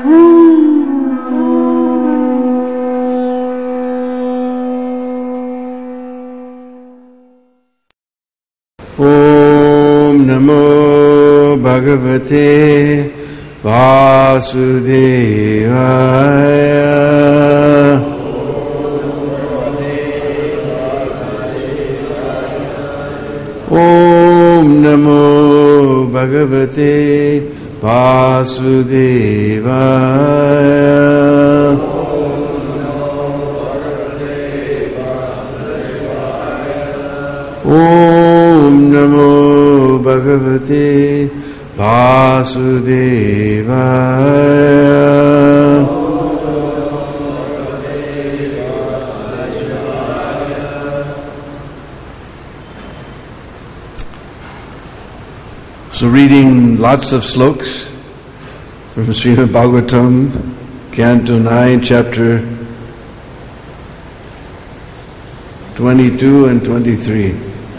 Om Namo Bhagavate Vasudevaya. Om Namo Bhagavate Vasudevaya. Om Namo Bhagavate Vasudevaya. So reading lots of sloks from Srimad Bhagavatam, Canto 9, Chapter 22 and 23.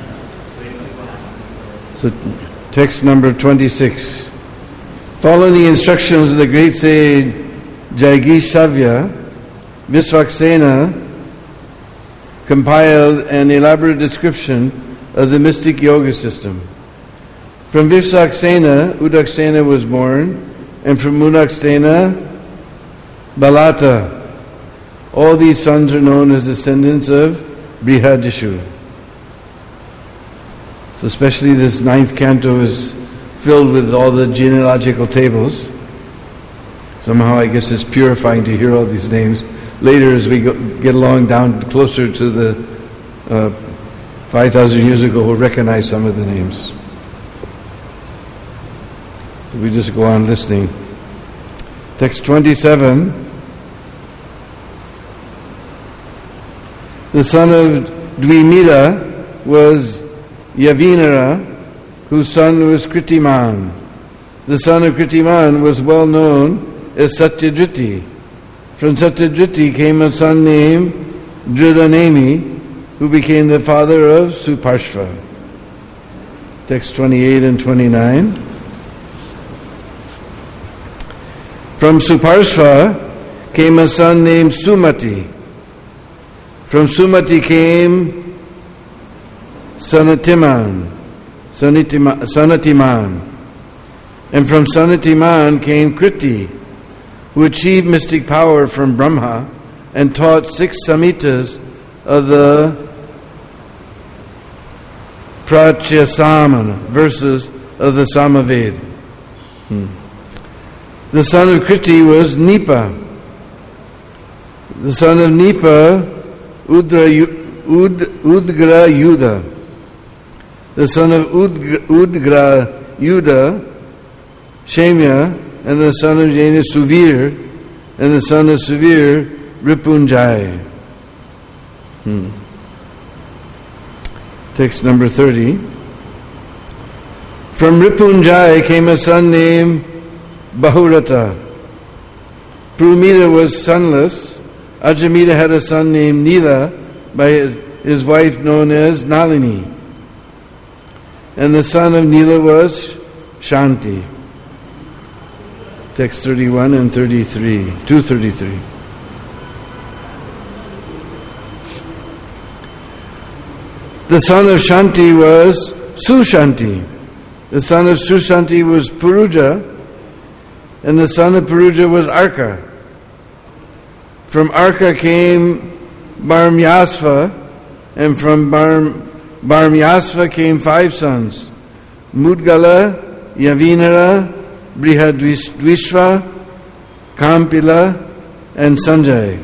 So text number 26. Following the instructions of the great sage Jaigishavya, Visvaksena compiled an elaborate description of the mystic yoga system. From Visvaksena, Udaksena was born, and from Udaksena, Balata. All these sons are known as descendants of Brihadishu. So especially this 9th canto is filled with all the genealogical tables. Somehow I guess it's purifying to hear all these names. Later as we get along down closer to the 5,000 years ago, we'll recognize some of the names. So we just go on listening. Text 27. The son of Dvimira was Yavinara, whose son was Kritiman. The son of Kritiman was well known as Satyadriti. From Satyadriti came a son named Dhridanemi, who became the father of Suparshva. Text 28 and 29. From Suparshva came a son named Sumati. From Sumati came Sanatiman. And from Sanatiman came Kriti, who achieved mystic power from Brahma and taught 6 samhitas of the Prachyasamana, verses of the Samaveda. The son of Kriti was Nipa. The son of Nipa, Udgrayuda. The son of Udgrayuda, Shemya, and the son of Jena, Suvir, and the son of Suvir, Ripunjaya. Text number 30. From Ripunjaya came a son named Bahurata. Prumita was sonless. Ajamita had a son named Nila by his wife known as Nalini. And the son of Nila was Shanti. Text 31 and 33, 233. The son of Shanti was Sushanti. The son of Sushanti was Puruja, and the son of Puruja was Arka. From Arka came Bharmyasva, and from Bharmyasva came 5 sons: Mudgala, Yavinara, Brihadvishva, Kampila, and Sanjay.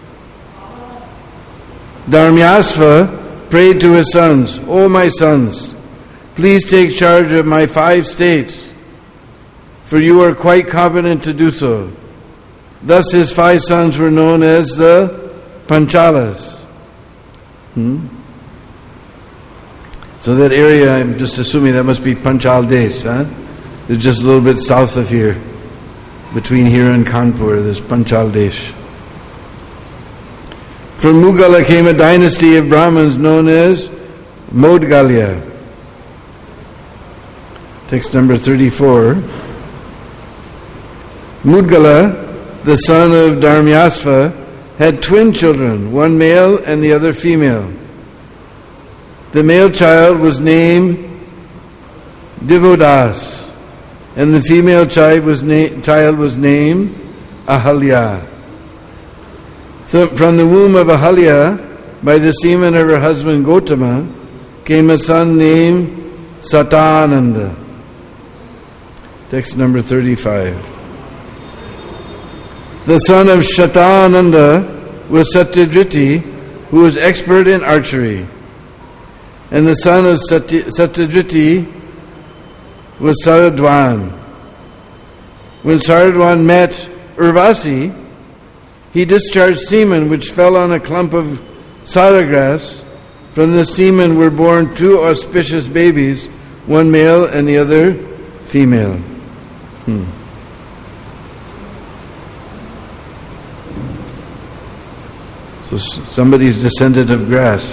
Dharmyasva prayed to his sons, "O my sons, please take charge of my 5 states, for you are quite competent to do so." Thus his 5 sons were known as the Panchalas. So that area, I'm just assuming that must be Panchal Desh, huh? It's just a little bit south of here. Between here and Kanpur, there's Panchal Desh. From Mugala came a dynasty of Brahmins known as Modgalya. Text number 34. Mudgala the son of Dharmyasva, had twin children, one male and the other female. The male child was named Divodas, and the female child was named Ahalya. From the womb of Ahalya, by the semen of her husband Gotama, came a son named Satananda. Text number 35. The son of Shatananda was Satyadriti, who was expert in archery. And the son of Satyadriti was Saradwan. When Saradwan met Urvasi, he discharged semen which fell on a clump of saragrass. From the semen were born two auspicious babies, one male and the other female. So somebody's descendant of grass.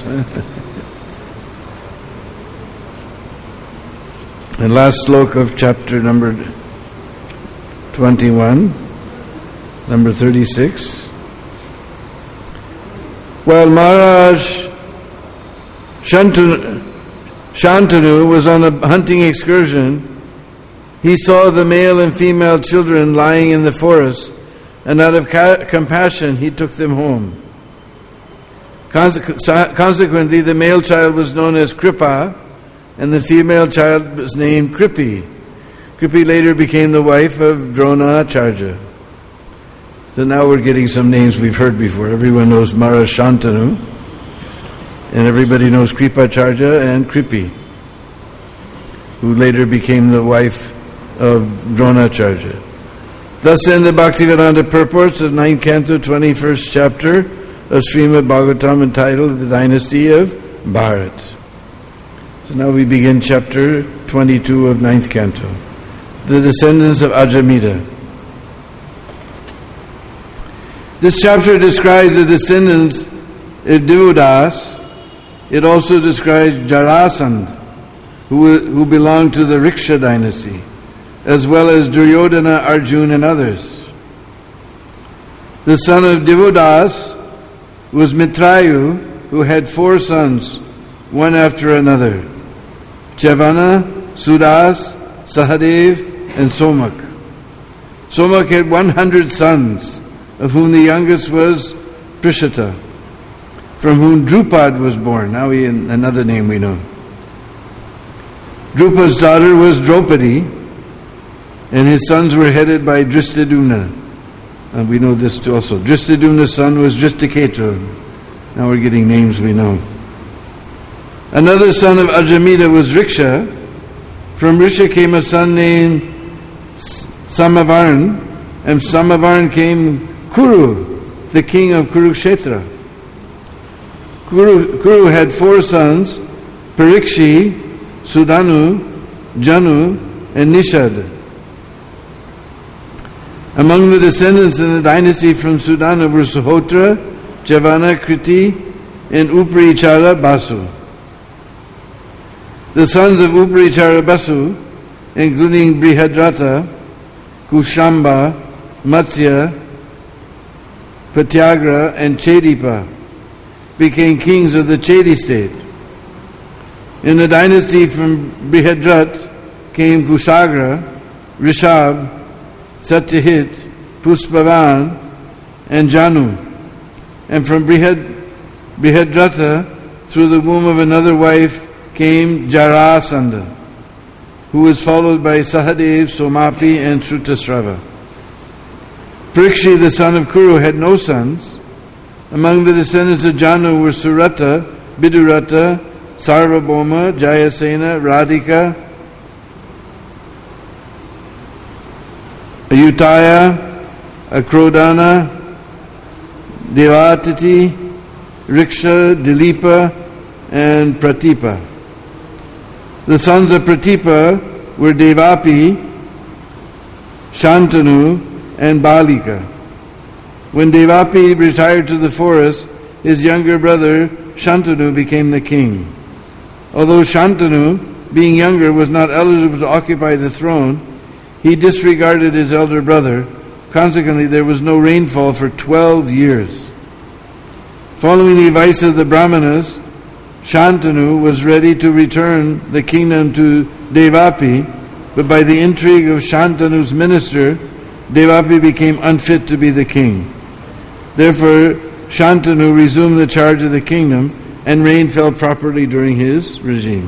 And last sloka of chapter number 21, number 36. While Maharaj Shantanu was on a hunting excursion, he saw the male and female children lying in the forest, and out of compassion he took them home. Consequently, the male child was known as Kripa, and the female child was named Kripi. Kripi later became the wife of Dronacharya. So now we're getting some names we've heard before. Everyone knows Maharaj Shantanu, and everybody knows Kripacharya and Kripi, who later became the wife of Dronacharya. Thus end the Bhaktivedanta purports of 9th canto, 21st chapter of Srimad Bhagavatam, entitled The Dynasty of Bharat. So now we begin chapter 22 of 9th canto. The descendants of Ajamita. This chapter describes the descendants of Divodas. It also describes Jarasandha, who belonged to the Riksha dynasty, as well as Duryodhana, Arjuna, and others. The son of Divodas was Mitrayu, who had 4 sons, one after another: Chavana, Sudas, Sahadev, and Somak. Somak had 100 sons, of whom the youngest was Prishata, from whom Drupad was born. Now another name we know. Drupad's daughter was Draupadi, and his sons were headed by Dristadumna. And we know this also. Dristadumna's son was Dristiketu. Now we're getting names we know. Another son of Ajamita was Riksha. From Riksha came a son named Samavarn, and Samavarn came Kuru, the king of Kurukshetra. Kuru had 4 sons: Parikshi, Sudanu, Janu, and Nishad. Among the descendants in the dynasty from Sudana were Suhotra, Chavana, Kriti, and Uparichara Basu. The sons of Uparichara Basu, including Brihadrata, Kushamba, Matsya, Patyagra, and Chedipa, became kings of the Chedi state. In the dynasty from Brihadrat came Kushagra, Rishab, Satyahit, Puspavan, and Janu. And from Brihadrata, through the womb of another wife, came Jarasandha, who was followed by Sahadev, Somapi, and Srutasrava. Parikshi, the son of Kuru, had no sons. Among the descendants of Janu were Surata, Bidurata, Sarvabhauma, Jayasena, Radhika, Ayutthaya, Akrodana, Devatiti, Riksha, Dilipa, and Pratipa. The sons of Pratipa were Devapi, Shantanu, and Balika. When Devapi retired to the forest, his younger brother Shantanu became the king. Although Shantanu, being younger, was not eligible to occupy the throne, he disregarded his elder brother, consequently there was no rainfall for 12 years. Following the advice of the Brahmanas, Shantanu was ready to return the kingdom to Devapi, but by the intrigue of Shantanu's minister, Devapi became unfit to be the king. Therefore, Shantanu resumed the charge of the kingdom, and rain fell properly during his regime.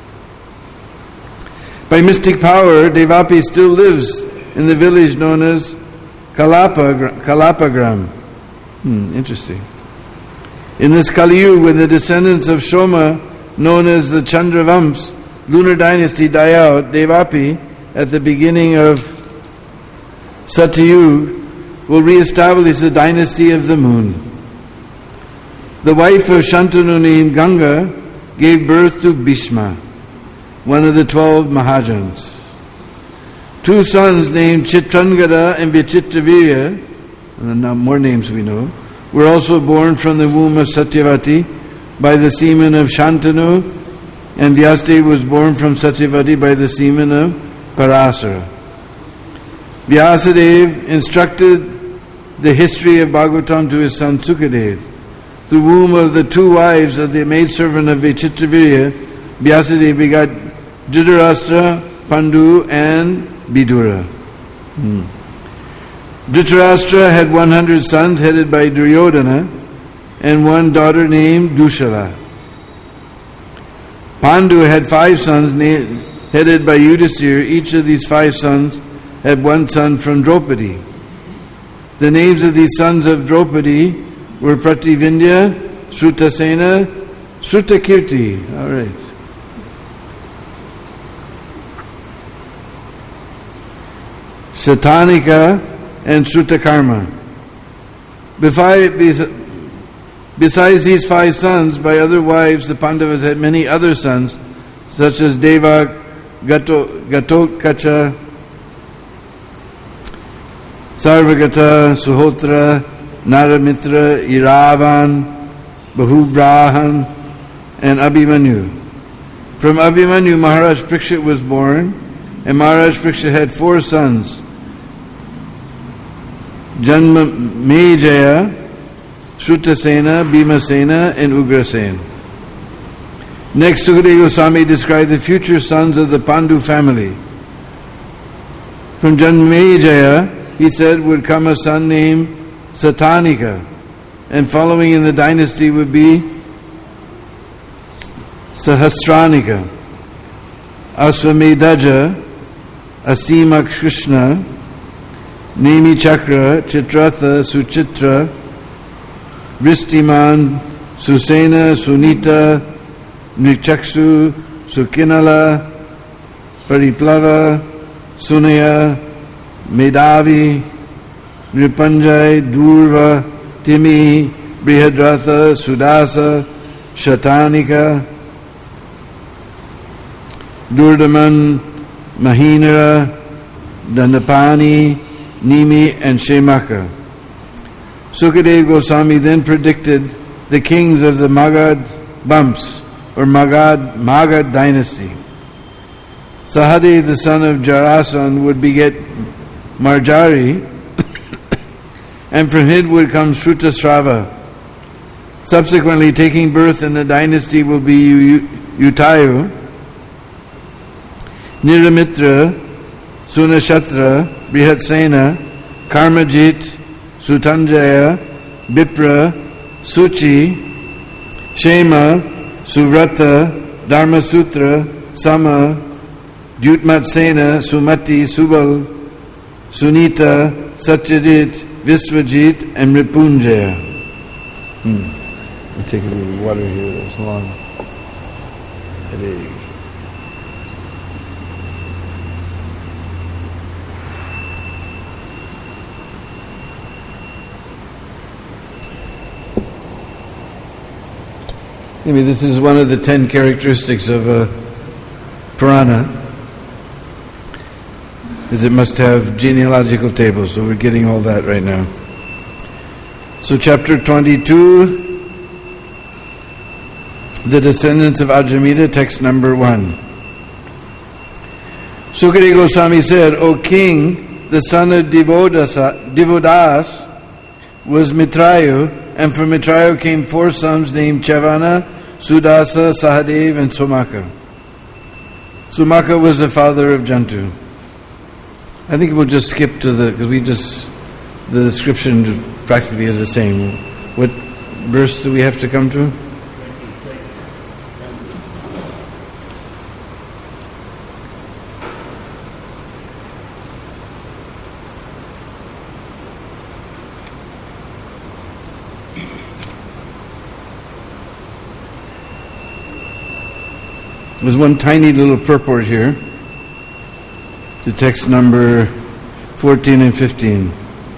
By mystic power, Devapi still lives in the village known as Kalapagram. Interesting. In this Kali Yuga, when the descendants of Soma, known as the Chandravams, lunar dynasty, die out, Devapi, at the beginning of Satyuga, will re-establish the dynasty of the moon. The wife of Shantanu named Ganga gave birth to Bhishma, one of the 12 Mahajans. 2 sons named Chitrangada and Vichitravirya, and now more names we know, were also born from the womb of Satyavati by the semen of Shantanu, and Vyasadeva was born from Satyavati by the semen of Parasara. Vyasadeva instructed the history of Bhagavatam to his son Sukadeva. Through the womb of the 2 wives of the maidservant of Vichitravirya, Vyasadeva begot Dhritarashtra, Pandu and Vidura. Dhritarashtra had 100 sons headed by Duryodhana and 1 daughter named Dushala. Pandu had 5 sons headed by Yudhisthira. Each of these 5 sons had 1 son from Draupadi. The names of these sons of Draupadi were Prativindya, Srutasena, Srutakirti. All right. Satanika and Srutakarma. Besides these 5 sons, by other wives, the Pandavas had many other sons, such as Devak, Gatotkacha, Sarvagata, Suhotra, Naramitra, Iravan, Bahubrahan, and Abhimanyu. From Abhimanyu, Maharaj Parikshit was born, and Maharaj Parikshit had 4 sons, Janmejaya, Shrutasena, Bhimasena, and Ugrasena. Next, Sukadeva Goswami described the future sons of the Pandu family. From Janmejaya, he said, would come a son named Satanika, and following in the dynasty would be Sahasranika, Asvamedaja, Asima Krishna, Nemi Chakra, Chitratha, Suchitra, Vristiman, Susena, Sunita, Nichaksu, Sukinala, Pariplava, Sunaya, Medavi, Ripanjay, Durva, Timi, Brihadratha, Sudasa, Shatanika, Durdaman, Mahinara, Dandapani, Nimi, and Shemaka. Sukadeva Goswami then predicted the kings of the Magad Bumps, or Magad dynasty. Sahadev, the son of Jarasan, would beget Marjari, and from him would come Shrutasrava. Subsequently, taking birth in the dynasty will be Utayu, Niramitra, Sunashatra, Brihatsena, Karmajit, Sutanjaya, Bipra, Suchi, Shema, Suvrata, Dharmasutra, Sama, Dyutmatsena, Sumati, Subal, Sunita, Satyajit, Viswajit, and Ripunjaya. I'll take a little water here, that's long. Headache. Maybe this is one of the 10 characteristics of a Purana, is it must have genealogical tables, so we're getting all that right now. So chapter 22, the descendants of Ajamita, text number 1. Sukadeva Goswami said, O king, the son of Divodas, was Mitrayu, and from Mitrayu came 4 sons named Chavana, Sudasa, Sahadev, and Somaka. Somaka was the father of Jantu. I think we'll just skip to because the description practically is the same. What verse do we have to come to? There's one tiny little purport here to text number 14 and 15.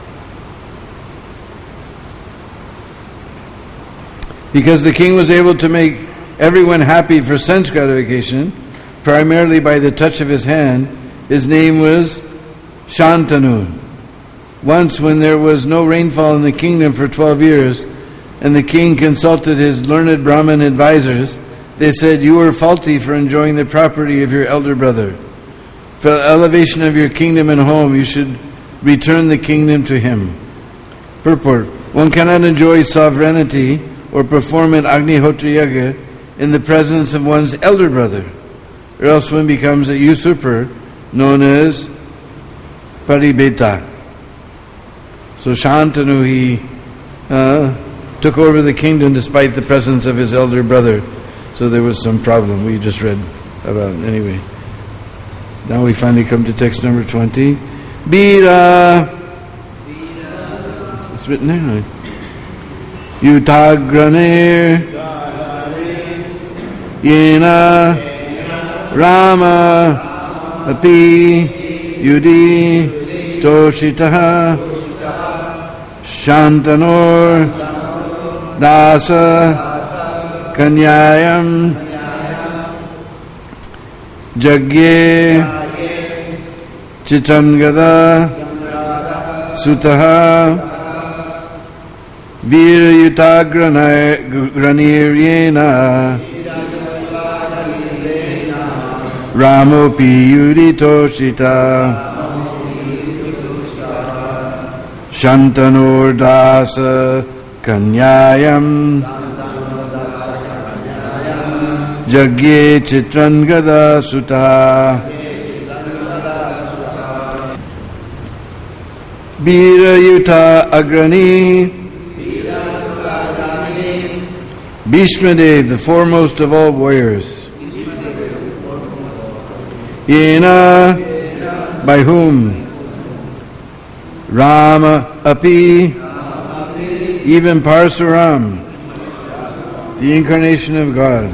Because the king was able to make everyone happy for sense gratification, primarily by the touch of his hand, his name was Shantanu. Once, when there was no rainfall in the kingdom for 12 years, and the king consulted his learned Brahmin advisors, they said, "You are faulty for enjoying the property of your elder brother. For the elevation of your kingdom and home, you should return the kingdom to him." Purport: one cannot enjoy sovereignty or perform an Agnihotra Yaga in the presence of one's elder brother, or else one becomes a usurper known as Paribeta. So Shantanu, he took over the kingdom despite the presence of his elder brother. So there was some problem we just read about. Anyway, now we finally come to text number 20. Bira. It's written there, right? Yutagranir Yena Rama Api Yudi Toshitaha Shantanor Dasa Kanyayam Jagye Chitangada Sutaha Virayutagranirena Ramopi Yuditoshita Shantanor Dasa Kanyayam Jagye Chitrangada Sutta Birayuta Agrani Bhishmadev, the foremost of all warriors. Yena, by whom? Rama Api, even Parsuram, the incarnation of God.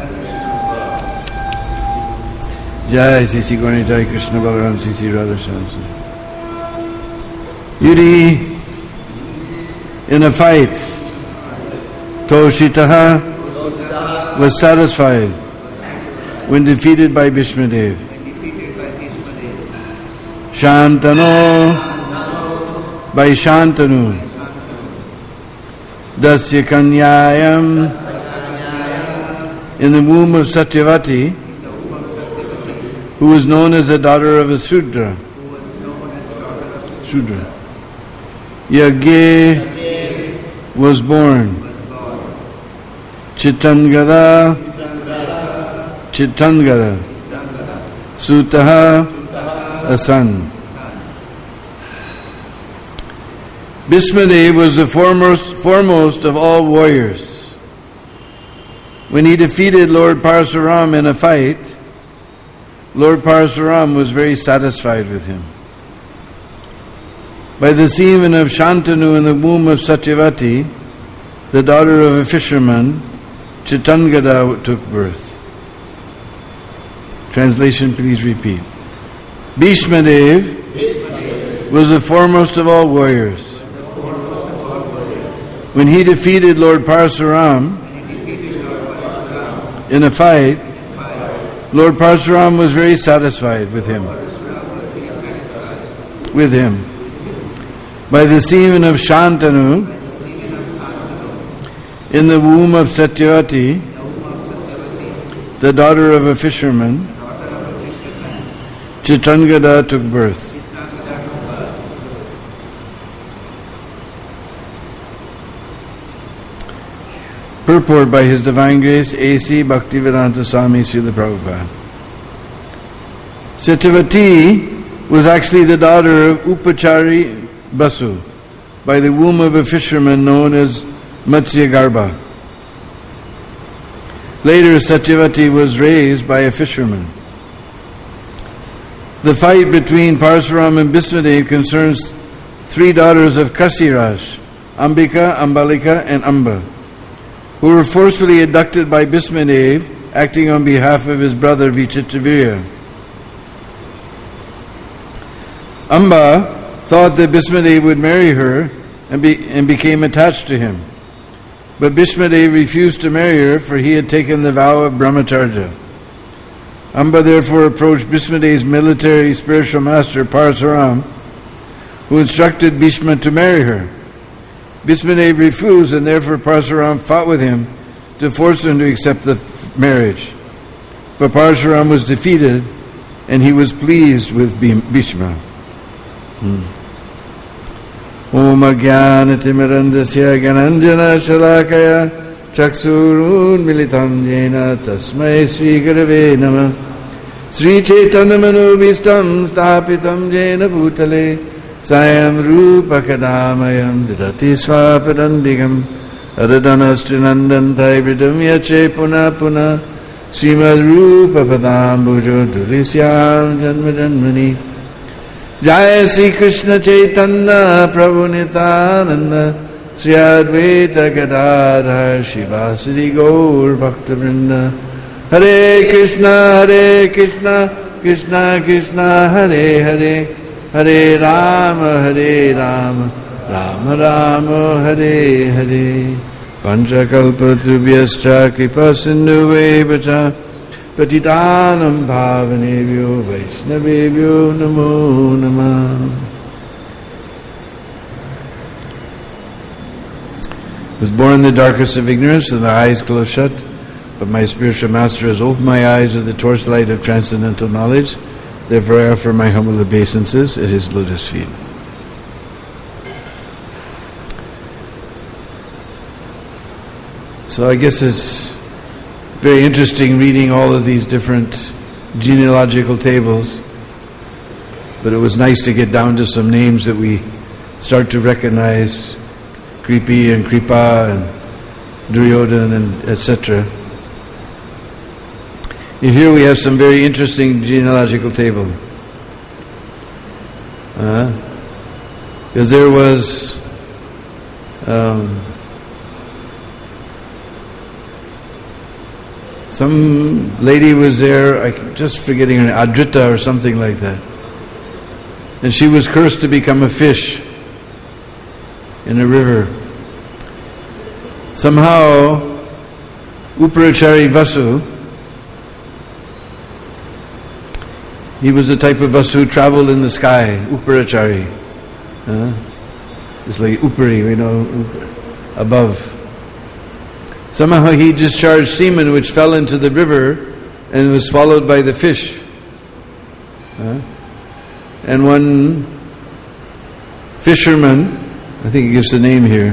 Jai Sisi Gauri Jai Krishna Balaram Sisi Radha Shamsi. Yudi, in a fight, Toshitaha was satisfied when defeated by Bhishmadev. Shantano, by Shantanu. Dasya Kanyayam, in the womb of Satyavati, who was known as the daughter of a Sudra. Yagye was born. Chitangada, Sutaha, a son. Bhishmadev was the foremost of all warriors. When he defeated Lord Parsuram in a fight, Lord Parsuram was very satisfied with him. By the semen of Shantanu in the womb of Satyavati, the daughter of a fisherman, Chitangada took birth. Translation, please repeat. Bhishmadev was the foremost of all warriors. When he defeated Lord Parsuram in a fight, Lord Parsuram was very satisfied with him. By the semen of Shantanu in the womb of Satyavati, the daughter of a fisherman, Chitangada took birth. Purport by His Divine Grace A.C. Bhaktivedanta Swami Srila Prabhupada. Satyavati was actually the daughter of Upachari Basu by the womb of a fisherman known as Matsyagarbha. Later, Satyavati was raised by a fisherman. The fight between Parasuram and Bhismadev concerns three daughters of Kasiraj, Ambika, Ambalika, and Amba, who were forcefully abducted by Bhismadev, acting on behalf of his brother Vichitravirya. Amba thought that Bhismadev would marry her and became attached to him. But Bhismadev refused to marry her, for he had taken the vow of Brahmacharya. Amba therefore approached Bhismadev's military spiritual master Parasuram, who instructed Bhishma to marry her. Bhismadev refused, and therefore Parasuram fought with him to force him to accept the marriage. But Parasuram was defeated, and he was pleased with Bhishma. Om Ajnanatimirandasya Gananjana Shalakaya Chaksurun Militam Jena Tasmai Sri Gurave Namah Sri Chaitanya Manobhistam Sthapitam Jena Bhutale Sayam Rupa Kadamayam Didati Swapadandigam Adadanastrинанданtai Vridam Yache Puna Puna Srimad Rupa Padambujo Dulisyam Janma Janmani Jai Sri Krishna Chaitanya Prabhu Nityananda Sri Advaita Gadadhar Shivasari Gaur Bhakta Vrinda Hare Krishna Krishna Krishna Hare Hare Hare Rama Rama Rama Hare Hare Panchakalpatrubhyascha Kripa Sindhuvevacha Patitanam Bhavanebhyo Vaishnavebhyo Namo Namah. I was born in the darkest of ignorance and the eyes closed shut, but my spiritual master has opened my eyes with the torchlight of transcendental knowledge. Therefore I offer my humble obeisances at his lotus feet. So I guess it's very interesting reading all of these different genealogical tables, but it was nice to get down to some names that we start to recognize, Kripi and Kripa and Duryodhan and etc. And here we have some very interesting genealogical table. Because there was some lady was there, I'm just forgetting her name, Adrita or something like that. And she was cursed to become a fish in a river. Somehow, Uparachari Vasu, he was the type of Vasu who traveled in the sky, Uparachari. It's like Upari, above. Somehow he discharged semen which fell into the river and was swallowed by the fish. And one fisherman, I think he gives the name here,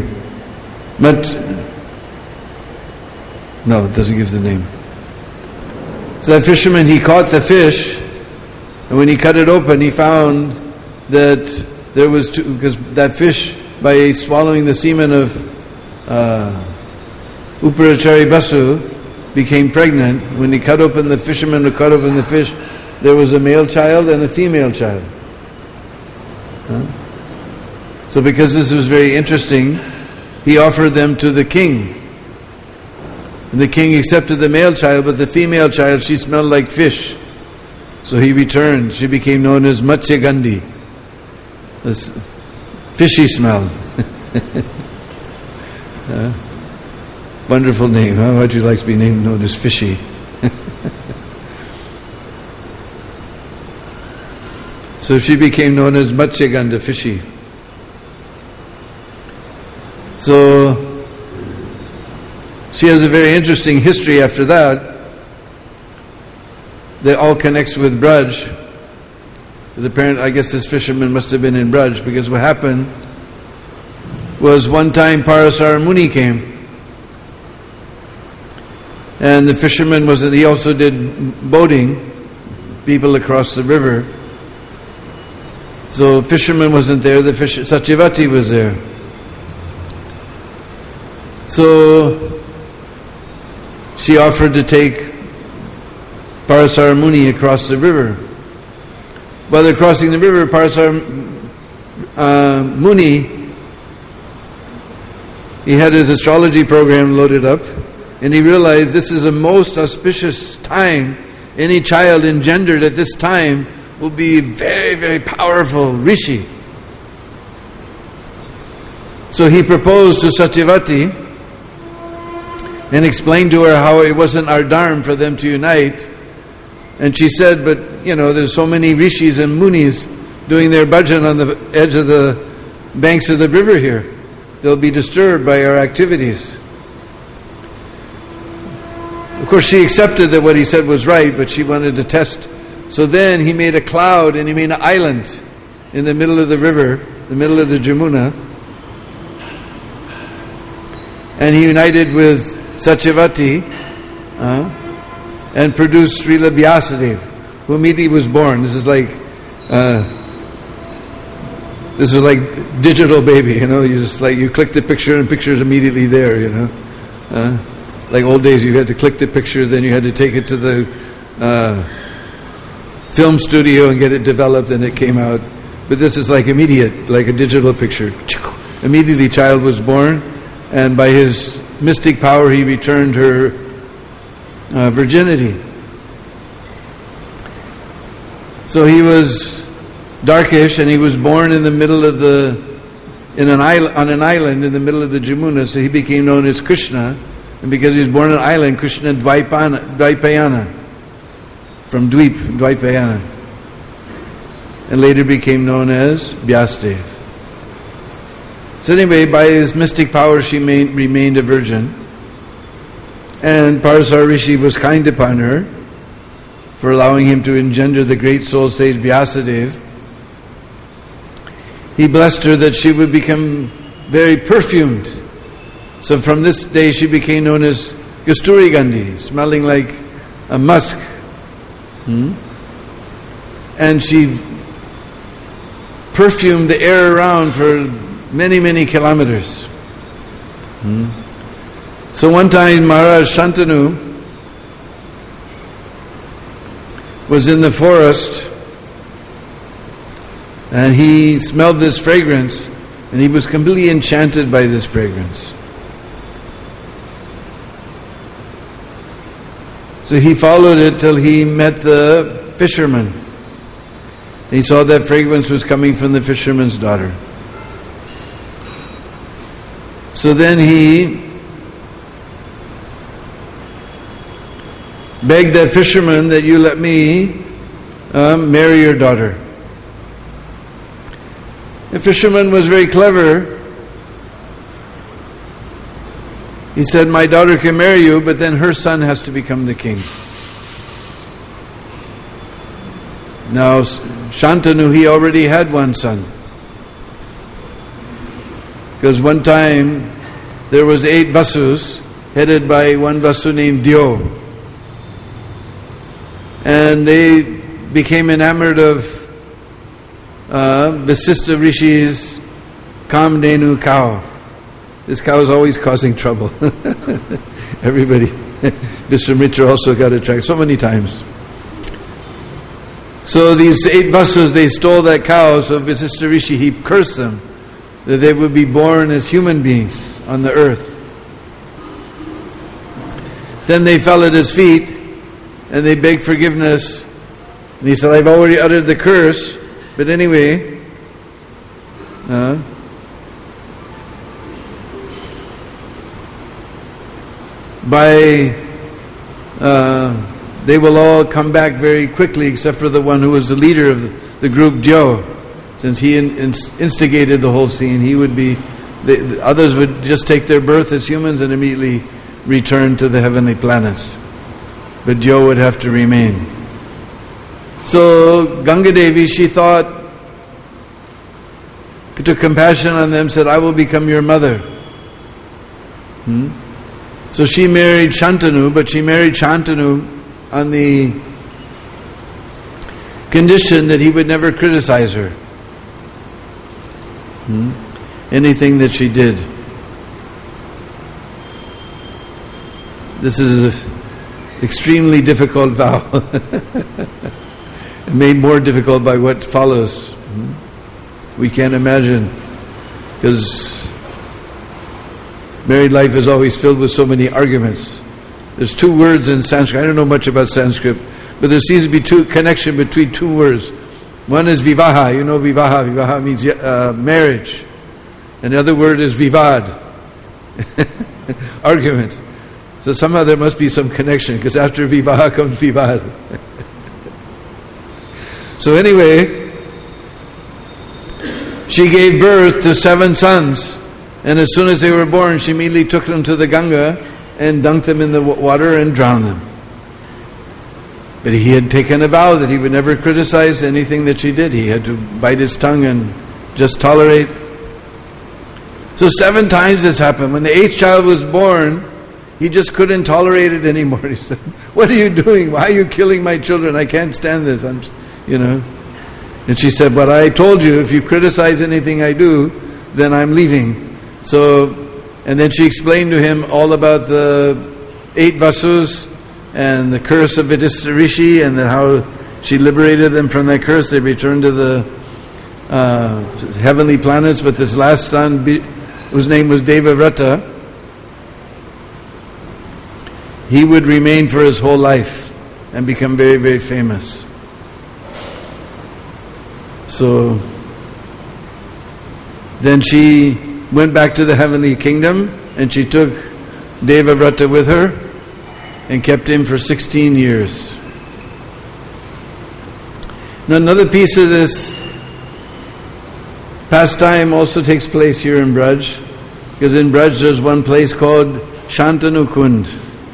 no, it doesn't give the name. So that fisherman, he caught the fish, and when he cut it open, he found that there was because that fish, by swallowing the semen of Uparachari Basu, became pregnant. When he cut open the fisherman, who cut open the fish, there was a male child and a female child. So because this was very interesting, he offered them to the king. And the king accepted the male child, but the female child, she smelled like fish. So he returned. She became known as Matsya Gandhi. This fishy smell. Wonderful name, huh? How'd you like to be known as Fishy? So she became known as Matsyagandha, Fishy. So she has a very interesting history after that. That all connects with Braj. The parent, I guess this fisherman must have been in Braj, because what happened was one time Parasara Muni came. And the fisherman he also did boating, people across the river. So fisherman wasn't there, Satyavati was there. So she offered to take Parasar Muni across the river. While they're crossing the river, Parasar Muni, he had his astrology program loaded up, and he realized this is a most auspicious time. Any child engendered at this time will be very, very powerful rishi. So he proposed to Satyavati and explained to her how it wasn't our dharma for them to unite. And she said, but there's so many rishis and munis doing their bhajan on the edge of the banks of the river here. They'll be disturbed by our activities. Of course, she accepted that what he said was right, but she wanted to test. So then he made a cloud and he made an island in the middle of the river, the middle of the Jamuna. And he united with Satyavati and produced Srila Vyasadeva, who immediately was born. This is like digital baby, you click the picture and picture's immediately there, like old days, you had to click the picture, then you had to take it to the film studio and get it developed, and it came out. But this is like immediate, like a digital picture. Immediately child was born, and by his mystic power he returned her virginity. So he was darkish, and he was born in the middle of on an island in the middle of the Jamuna, so he became known as Krishna. And because he was born on an island, Krishna Dvaipayana, from Dvaipayana, and later became known as Vyasadeva. So anyway, by his mystic power, she remained a virgin, and Parasar Rishi was kind upon her for allowing him to engender the great soul sage Vyasadeva. He blessed her that she would become very perfumed. So from this day she became known as Kasturi Gandhi, smelling like a musk. And she perfumed the air around for many, many kilometers. So one time Maharaj Shantanu was in the forest, and he smelled this fragrance, and he was completely enchanted by this fragrance. So he followed it till he met the fisherman. He saw that fragrance was coming from the fisherman's daughter. So then he begged that fisherman that you let me marry your daughter. The fisherman was very clever. He said, my daughter can marry you, but then her son has to become the king. Now, Shantanu, he already had one son. Because one time, there was 8 Vasus, headed by one Vasu named Dyo. And they became enamored of Vasistha Rishi's Kamdenu cow. This cow is always causing trouble. Everybody. Vishwamitra also got attracted so many times. So these 8 Vasus, they stole that cow, so Vasistha Rishi, he cursed them that they would be born as human beings on the earth. Then they fell at his feet and they begged forgiveness. And he said, I've already uttered the curse, but anyway, they will all come back very quickly, except for the one who was the leader of the group, Dyo. Since he instigated the whole scene, he would be. The others would just take their birth as humans and immediately return to the heavenly planets. But Dyo would have to remain. So Ganga Devi, she thought, took compassion on them, said, I will become your mother. So she married Shantanu, but she married Shantanu on the condition that he would never criticize her. Anything that she did. This is an extremely difficult vow. Made more difficult by what follows. We can't imagine, because married life is always filled with so many arguments. There's two words in Sanskrit. I don't know much about Sanskrit, but there seems to be connection between two words. One is vivaha. You know vivaha. Vivaha means marriage. And the other word is vivad. Argument. So somehow there must be some connection, because after vivaha comes vivad. So anyway, she gave birth to 7 sons, and as soon as they were born, she immediately took them to the Ganga and dunked them in the water and drowned them. But he had taken a vow that he would never criticize anything that she did. He had to bite his tongue and just tolerate. So 7 times this happened. When the 8th child was born, he just couldn't tolerate it anymore. He said, "What are you doing? Why are you killing my children? I can't stand this." And she said, "But I told you, if you criticize anything I do, then I'm leaving." So, and then she explained to him all about the 8 Vasus and the curse of Vidisha Rishi, and how she liberated them from that curse. They returned to the heavenly planets. But this last son, whose name was Devavrata, he would remain for his whole life and become very, very famous. So then she went back to the heavenly kingdom, and she took Devavrata with her and kept him for 16 years. Now another piece of this pastime also takes place here in Braj, because in Braj there's one place called Shantanu Kund.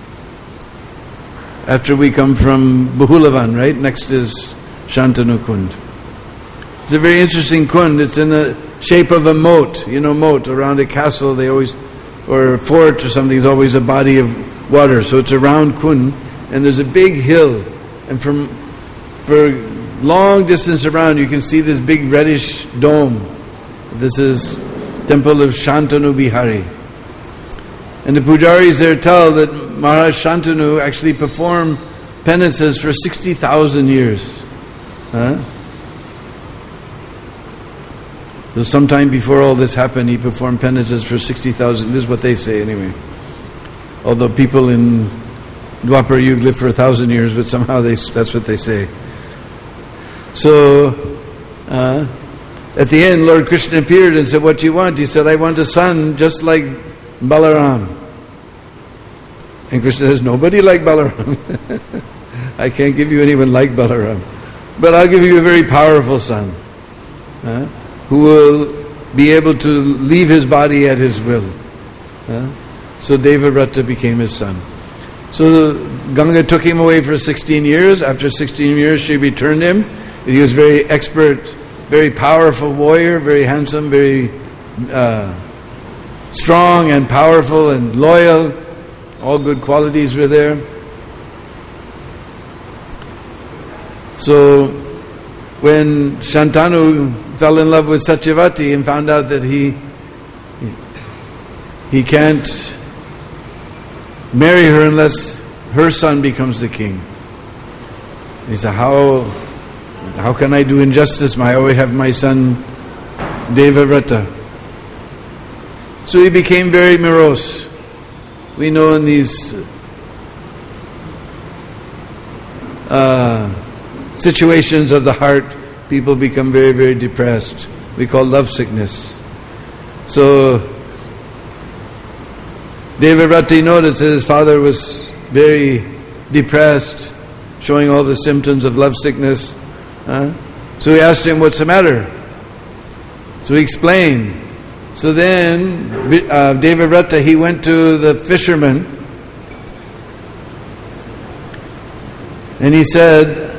After we come from Bahulavan, right? Next is Shantanu Kund. It's a very interesting kund. It's in the shape of a moat. You know, moat around a castle. They always, or a fort or something, is always a body of water. So it's a round kund, and there's a big hill, and for long distance around, you can see this big reddish dome. This is temple of Shantanu Bihari. And the pujaris there tell that Maharaj Shantanu actually performed penances for 60,000 years. So sometime before all this happened, he performed penances for 60,000. This is what they say anyway. Although people in Dwapar Yuga live for 1,000 years, but somehow that's what they say. So, at the end, Lord Krishna appeared and said, "What do you want?" He said, "I want a son just like Balaram." And Krishna says, "Nobody like Balaram." I can't give you anyone like Balaram. But I'll give you a very powerful son, who will be able to leave his body at his will. So Devavrata became his son. So Ganga took him away for 16 years. After 16 years, she returned him. He was very expert, very powerful warrior, very handsome, very strong and powerful and loyal. All good qualities were there. So when Shantanu fell in love with Satyavati and found out that he can't marry her unless her son becomes the king. He said, how can I do injustice? I always have my son Devavrata. So he became very morose. We know in these situations of the heart, people become very, very depressed. We call love sickness. So Devavrata noticed that his father was very depressed, showing all the symptoms of love sickness. So he asked him, "What's the matter?" So he explained. So then Devavrata, he went to the fisherman and he said,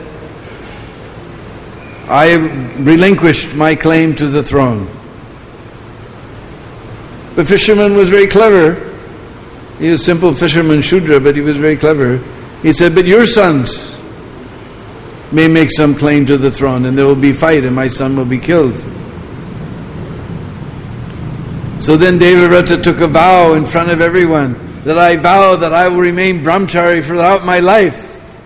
"I relinquished my claim to the throne." The fisherman was very clever. He was a simple fisherman Shudra, but he was very clever. He said, but your sons may make some claim to the throne, and there will be fight, and my son will be killed. So then Devavrata took a vow in front of everyone, that I vow that I will remain brahmachari throughout my life.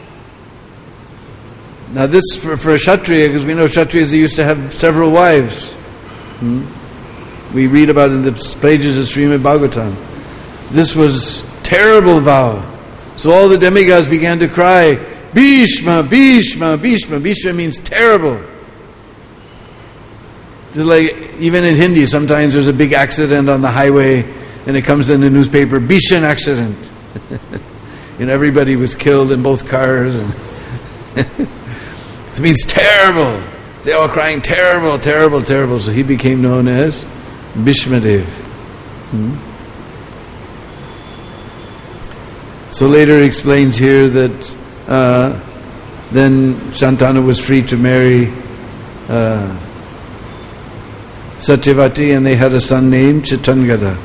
Now this for a Kshatriya, because we know Kshatriyas, they used to have several wives. We read about it in the pages of Srimad Bhagavatam. This was terrible vow. So all the demigods began to cry, Bhishma, Bhishma, Bhishma. Bhishma means terrible. Just like even in Hindi, sometimes there's a big accident on the highway and it comes in the newspaper, Bhishma accident. And everybody was killed in both cars. And it means terrible. They all crying, terrible, terrible, terrible. So he became known as Bhishmadev. So later it explains here that then Shantanu was free to marry Satyavati, and they had a son named Chitangada.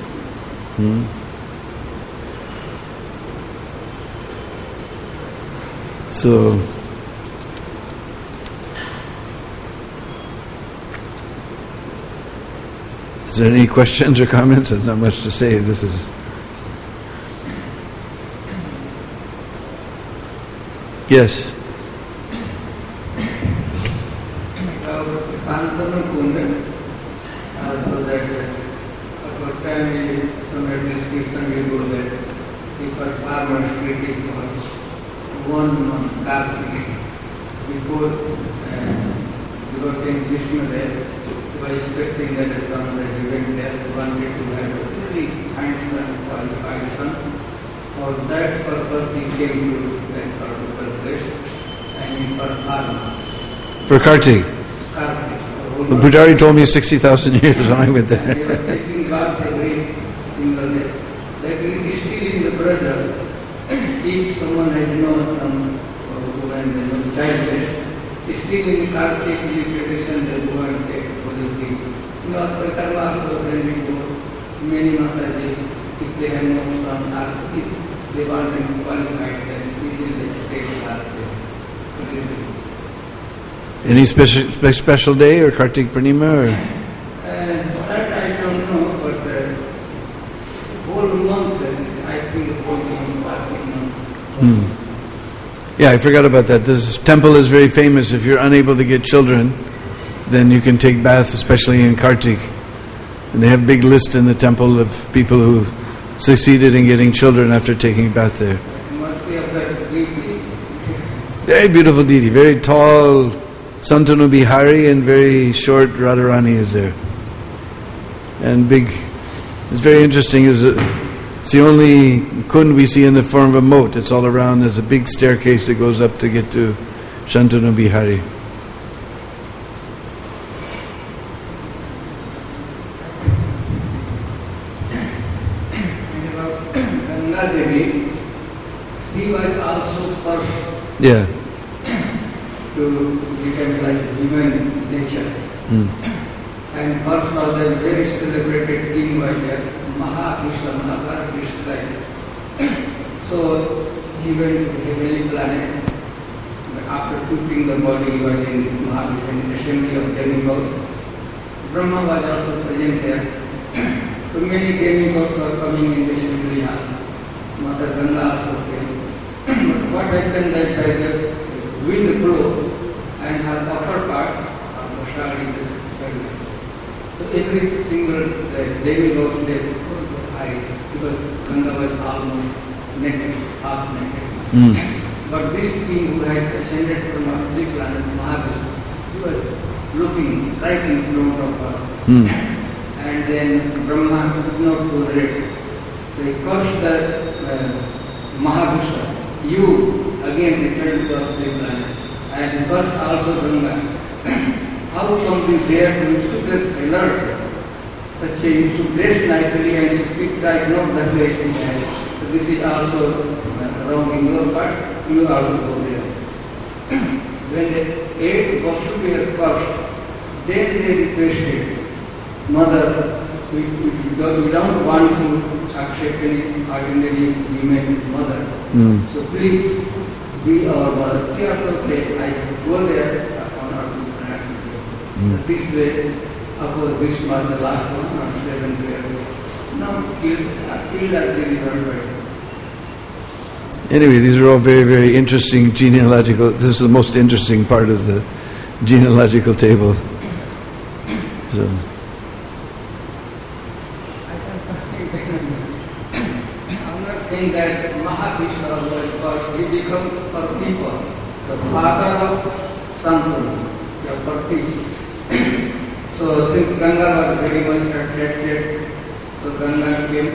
So is there any questions or comments? There's not much to say. This is... Yes. So that about time some administration will go that people farmers treating for 1 month Kartik before devoting Krishna there, they were expecting that some that he went there wanted to have a very handsome qualified son. For that purpose he came to that particular place and for farmer. For Kartik. Kartik. The Pujari told me 60,000 years when I went there. They were taking bath every single day. That is still in the brother. If someone has known some woman, childless, still in Kartik tradition they go and take for the king. Karma also when we go, many Mataji, if they have no son, or if they want to qualify, then we will take Kartik. Any special day or Kartik Purnima? Or? That I don't know, but whole month, I think whole month, Kartik month. Yeah, I forgot about that. This temple is very famous. If you're unable to get children, then you can take bath, especially in Kartik. And they have big list in the temple of people who succeeded in getting children after taking bath there. Mercy of that deity. Very beautiful deity, very tall Santanu Bihari, and very short Radharani is there. And big, it's very interesting, it's the only kund we see in the form of a moat. It's all around, there's a big staircase that goes up to get to Shantanu Bihari. And about Ganga Devi, she was also first Yeah. to become like human nature. And first of the very celebrated king was Mahakrishna, Mahakrishna. So he went to the heavenly planet. After putting the body, he was in Mahakrishna assembly of demigods. Brahma was also present there. So many demigods were coming in the assembly hall. Mother Ganga also came. But what happened that the wind blew and her upper part of the shard is segment. So every single demigod they closed their eyes because Ganga was almost naked, half naked. But this king who had ascended from our three planets, Mahavishnu, he was looking right in front of her. And then Brahma could not tolerate. They cursed the Mahavishnu. You again return to our three planets. And curse also Ganga. How come we dare to instruct alert? Such a you should dress nicely and speak right, not that way. So this is also wrong in your part, you also go there. When the 8 Vasudev were cursed, then they requested, Mother, we don't want to accept any ordinary women mother. So please be our mother. She also said, I go there on our planet. This way, of course, this was the last one on 7th year. Now killed at the river. Anyway, these are all very, very interesting genealogical. This is the most interesting part of the genealogical table. So. I'm not saying that Mahavishnu was God. He became Parthipa, the father of Santanu, the Parthipa. So since Ganga was very much attracted, so Ganga came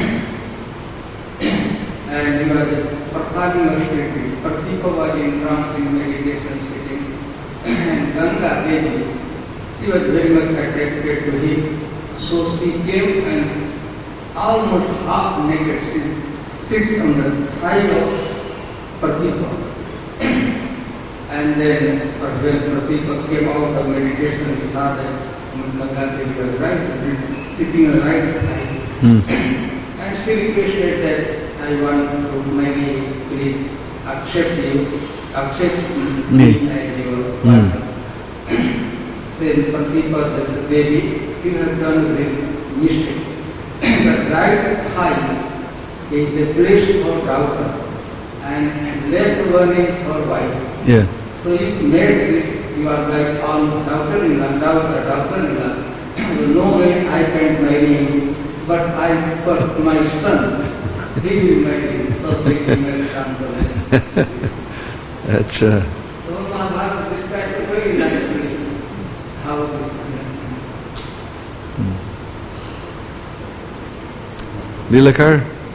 and he was performing austerity. Parthipa was in trance in meditation sitting, and Ganga Devi, she was very much attracted to him. So she came and almost half naked, she sits on the side of Parthipa. And then when Parthipa came out of meditation, he saw that Ganga Devi was right, sitting on the right side. And she requested that I want to marry, please accept me as your partner. Said Parthipa, that's the baby, you have done a great mistake. The right thigh is the place for daughter and left one is for wife. Yeah. So you made this, you are like all daughter-in-law. No way I can marry you, but for my son, he will marry you. So this is very simple. That's So Mahabharata described very nicely how this is. Lilakar?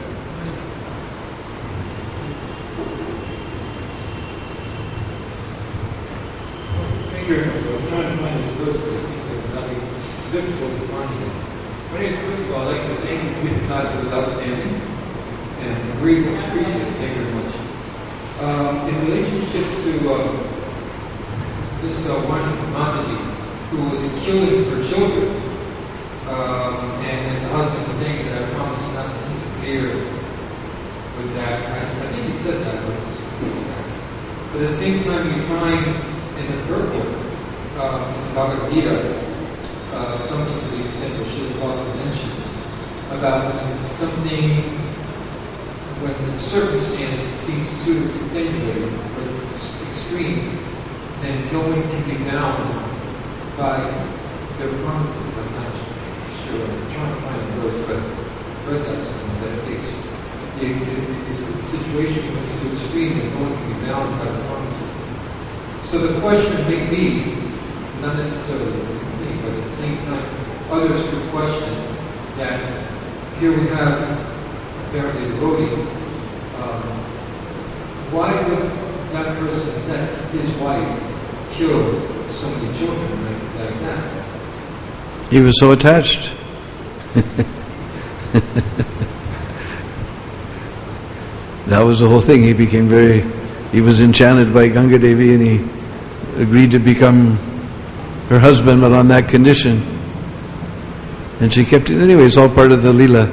I was trying to find this verse, but it seems like nothing difficult to find it. Anyways, first of all, I'd like to thank the committee class. It was outstanding and grateful, appreciate it. Thank you very much. In relationship to this one Mataji who was killing her children, and the husband saying that I promise not to interfere with that. I think he said that, but at the same time you find in the purport, Bhagavad Gita, something to the extent that Srila Prabhupada mentions about when the circumstance seems too extenuating or extreme, then no one can be bound by their promises. I'm not sure. I'm trying to find the verse, but I read that somewhere, that if the situation becomes too extreme, then no one can be bound by the promises. So the question may be, not necessarily for me, but at the same time, others could question that here we have apparently a devotee. Why would that person, that his wife, kill so many children like that? He was so attached. That was the whole thing. He was enchanted by Ganga Devi and he agreed to become her husband, but on that condition. And she kept it anyway. It's all part of the Leela.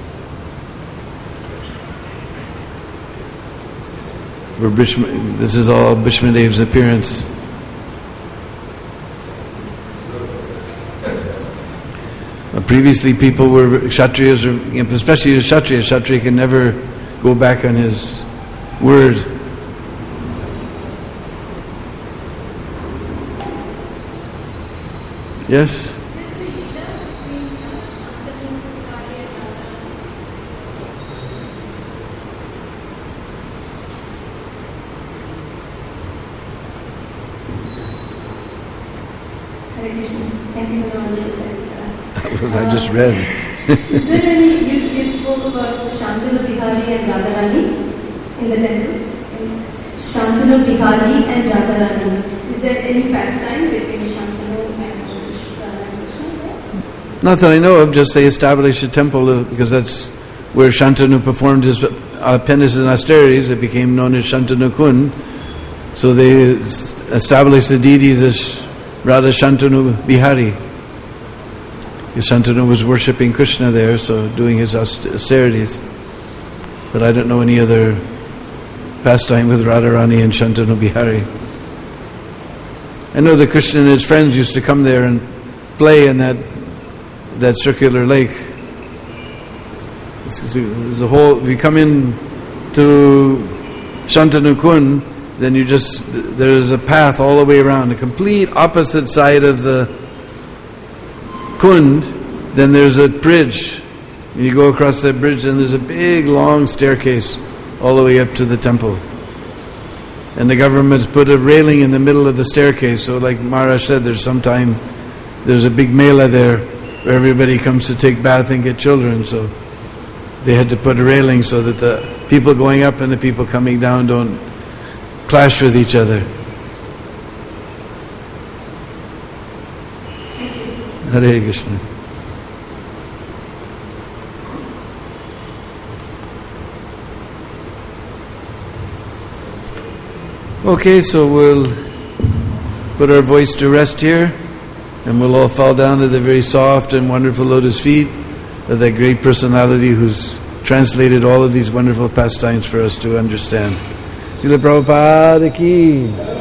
This is all Bhishma Dev's appearance. Previously people were Kshatriyas, especially a Kshatriya can never go back on his word. Yes? Hare Krishna. Thank you for all the class. I just read. Is there any, you spoke about Shantanu Bihari and Radharani in the temple? Shantanu Bihari and Radharani. Is there any pastime between Shantanu and Krishna? Not that I know of, just they established a temple because that's where Shantanu performed his penance and austerities. It became known as Shantanu Kund. So they established the deities as Radha Shantanu Bihari. Shantanu was worshipping Krishna there, so doing his austerities. But I don't know any other pastime with Radharani and Shantanu Bihari. I know that Krishna and his friends used to come there and play in that circular lake. There's a whole. If you come in to Shantanu Kund, then there's a path all the way around, the complete opposite side of the Kund. Then there's a bridge. And you go across that bridge, and there's a big long staircase all the way up to the temple. And the government's put a railing in the middle of the staircase. So like Maharaj said, there's a big mela there where everybody comes to take bath and get children. So they had to put a railing so that the people going up and the people coming down don't clash with each other. Hare Krishna. Okay, so we'll put our voice to rest here, and we'll all fall down to the very soft and wonderful lotus feet of that great personality who's translated all of these wonderful pastimes for us to understand. Srila Prabhupada ki.